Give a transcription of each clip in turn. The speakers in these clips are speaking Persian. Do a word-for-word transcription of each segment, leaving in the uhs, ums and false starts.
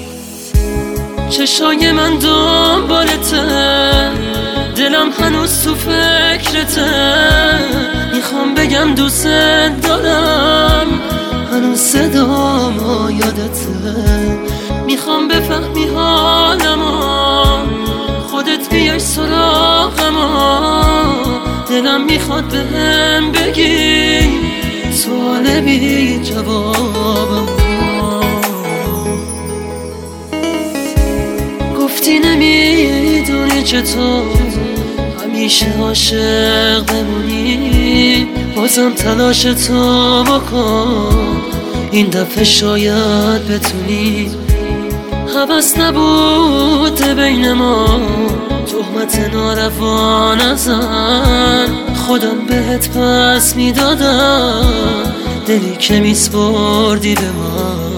چشای من دنبالته، دلم هنوز تو فکرته. میخوام بگم دوست دارم، هنوز صدام یادته. میخوام بفهمی حالمو، خودت بیای سراغمو. دلم میخواد بهم بگی سوال بی جوابم. گفتی نمیدونی چطور همیشه عاشق بمونی، بازم تلاش تو بکن، این دفعه شاید بتونی. هوس نبود بین ما، تهمت ناروا نزن، خودم بهت پس میدادم دلی که میسپردی به من.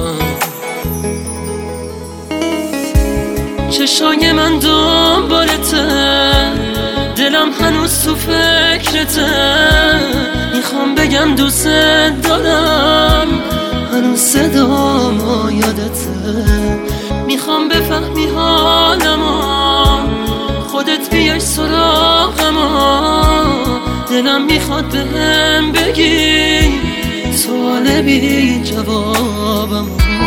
چشای من دنبالته، دلم هنوز تو فکرته. میخوام بگم دوست دارم، هنوز صدام یادته. میخوام بفهمی حالمو، خودت بیای سراغمو. دلم میخواد بهم بگی سوال بی جوابم.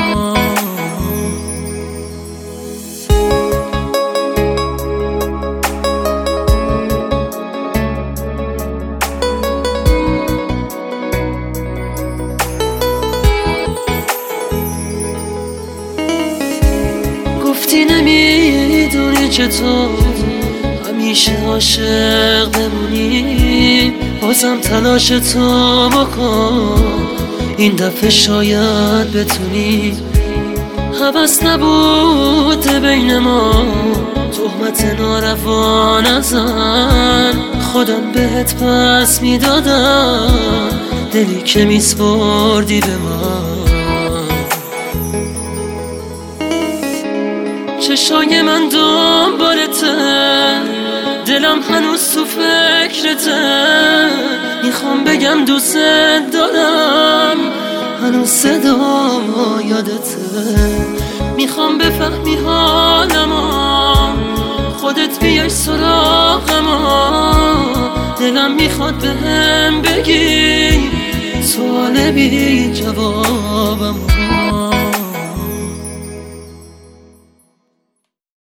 گفتی نمیدونی چطور همیشه عاشق بمونی، بازم تلاش تو بکن، این دفعه شاید بتونی. هوس نبود بین ما، تهمت ناروا نزن، خودم بهت پس میدادم دلی که میسپردی به من. چشای من دنبالته، دلم هنوز تو فکرته. میخوام بگم دوست دارم، هنوز صدام یادته. میخوام بفهمی حالمو، خودت بیای سراغمو. دلم میخواد بهم بگی سوال بی جوابم.